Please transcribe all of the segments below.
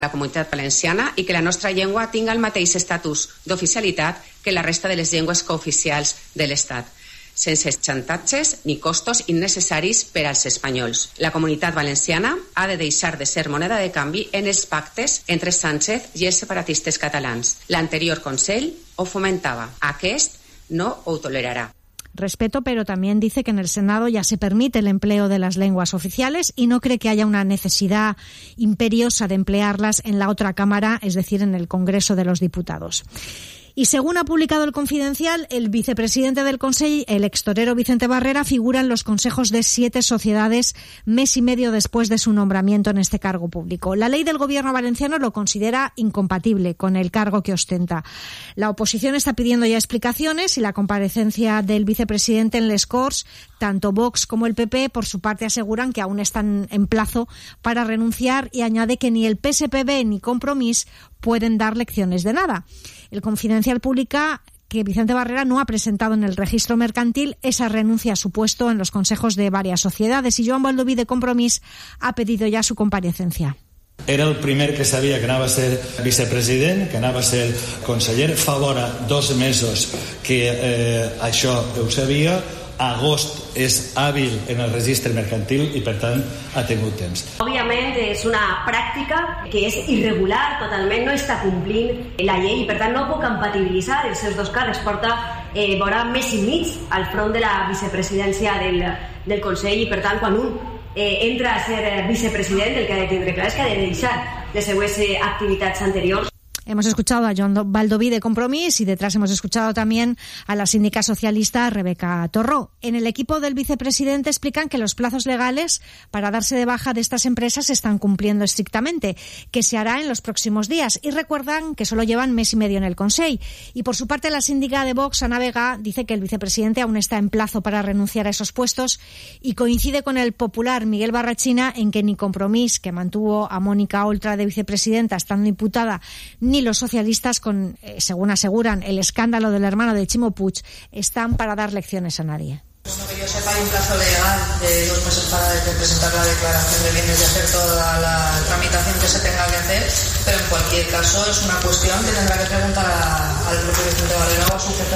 la Comunitat Valenciana i que la nostra llengua tinga el mateix estatus d'oficialitat que la resta de les llengües cooficials de l'Estat, sense xantatges ni costos innecessaris per als espanyols. La Comunitat Valenciana ha de deixar de ser moneda de canvi en els pactes entre Sánchez i els separatistes catalans. L'anterior Consell ho fomentava. Aquest no ho tolerarà. Respeto, pero también dice que en el Senado ya se permite el empleo de las lenguas oficiales y no cree que haya una necesidad imperiosa de emplearlas en la otra Cámara, es decir, en el Congreso de los Diputados. Y según ha publicado El Confidencial, el vicepresidente del Consell, el extorero Vicente Barrera, figura en los consejos de 7 sociedades mes y medio después de su nombramiento en este cargo público. La ley del gobierno valenciano lo considera incompatible con el cargo que ostenta. La oposición está pidiendo ya explicaciones y la comparecencia del vicepresidente en les Corts. Tanto Vox como el PP, por su parte, aseguran que aún están en plazo para renunciar y añade que ni el PSPB ni Compromís pueden dar lecciones de nada. El Confidencial publica que Vicente Barrera no ha presentado en el registro mercantil esa renuncia a su puesto en los consejos de varias sociedades y Joan Baldoví de Compromís ha pedido ya su comparecencia. Era el primer que sabia que anava a ser vicepresident, que anava a ser conseller. Fa vora 2 mesos que això ho sabia. Agost és hàbil en el registre mercantil i, per tant, ha tingut temps. Òbviament, és una pràctica que és irregular totalment, no està complint la llei i, per tant, no puc compatibilitzar els seus 2 càrrecs. Porta vora mes i mig al front de la vicepresidència del Consell i, per tant, quan un entra a ser vicepresident, el que ha de tindre clar és que ha de deixar les seues activitats anteriors. Hemos escuchado a Joan Baldoví de Compromís y detrás hemos escuchado también a la síndica socialista Rebeca Torró. En el equipo del vicepresidente explican que los plazos legales para darse de baja de estas empresas se están cumpliendo estrictamente, que se hará en los próximos días y recuerdan que solo llevan mes y medio en el Consell. Y por su parte la síndica de Vox, Ana Vega, dice que el vicepresidente aún está en plazo para renunciar a esos puestos y coincide con el popular Miguel Barrachina en que ni Compromís, que mantuvo a Mónica Oltra de vicepresidenta estando imputada, ni los socialistas, según aseguran, el escándalo del hermano de Chimo Puig, están para dar lecciones a nadie. Bueno, que yo sepa, hay un plazo legal de 2 meses para presentar la declaración de bienes y hacer toda la tramitación que se tenga que hacer, pero en cualquier caso es una cuestión que tendrá que preguntar al propio Vicente Barrera o a su jefe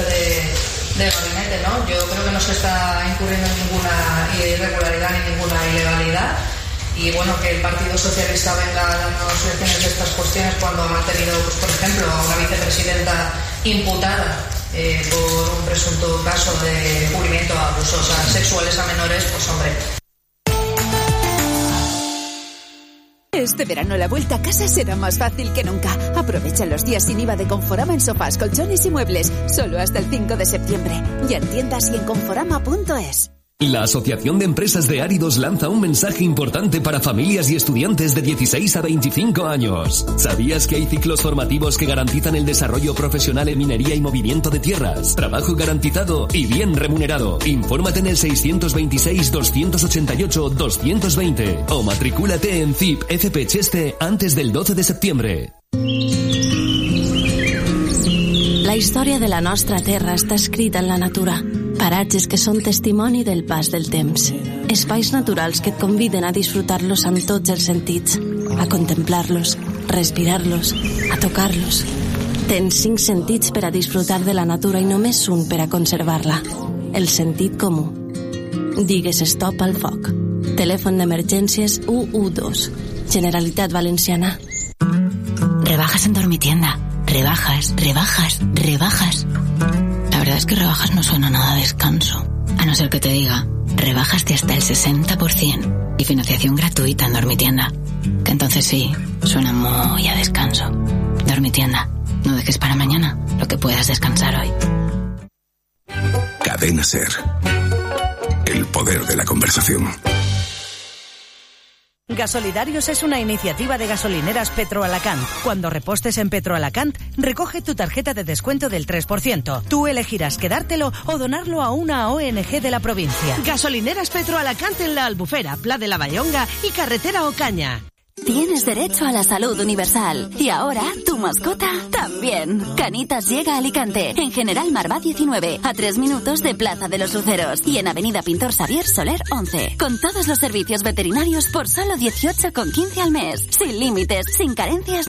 de gabinete, ¿no? Yo creo que no se está incurriendo en ninguna irregularidad ni ninguna ilegalidad. Y bueno, que el Partido Socialista venga a darnos lecciones de estas cuestiones cuando ha mantenido, pues, por ejemplo, a una vicepresidenta imputada por un presunto caso de encubrimiento a abusos sexuales a menores, pues hombre. Este verano la vuelta a casa será más fácil que nunca. Aprovecha los días sin IVA de Conforama en sofás, colchones y muebles, solo hasta el 5 de septiembre. Y en tiendas y en conforama.es. La Asociación de Empresas de Áridos lanza un mensaje importante para familias y estudiantes de 16 a 25 años. ¿Sabías que hay ciclos formativos que garantizan el desarrollo profesional en minería y movimiento de tierras? Trabajo garantizado y bien remunerado. Infórmate en el 626-288-220 o matricúlate en CIP FP Cheste antes del 12 de septiembre. La història de la nostra terra està escrita en la natura. Paratges que són testimoni del pas del temps. Espais naturals que et conviden a disfrutar-los amb tots els sentits, a contemplar-los, respirar-los, a tocar-los. Tens 5 sentits per a disfrutar de la natura i només un per a conservar-la. El sentit comú. Digues stop al foc. Telèfon d'emergències 112. Generalitat Valenciana. Rebajas en Dormitienda. Rebajas, rebajas, rebajas. La verdad es que rebajas no suena nada a descanso. A no ser que te diga, rebajas de hasta el 60% y financiación gratuita en Dormitienda. Que entonces sí, suena muy a descanso. Dormitienda, no dejes para mañana lo que puedas descansar hoy. Cadena SER. El poder de la conversación. Gasolidarios es una iniciativa de gasolineras Petroalacant. Cuando repostes en Petroalacant, recoge tu tarjeta de descuento del 3%. Tú elegirás quedártelo o donarlo a una ONG de la provincia. Gasolineras Petroalacant en La Albufera, Pla de la Bayonga y Carretera Ocaña. Tienes derecho a la salud universal. Y ahora, tu mascota también. Canitas llega a Alicante, en General Marvá 19, a 3 minutos de Plaza de los Luceros. Y en Avenida Pintor Xavier Soler 11. Con todos los servicios veterinarios por solo 18,15 al mes. Sin límites, sin carencias.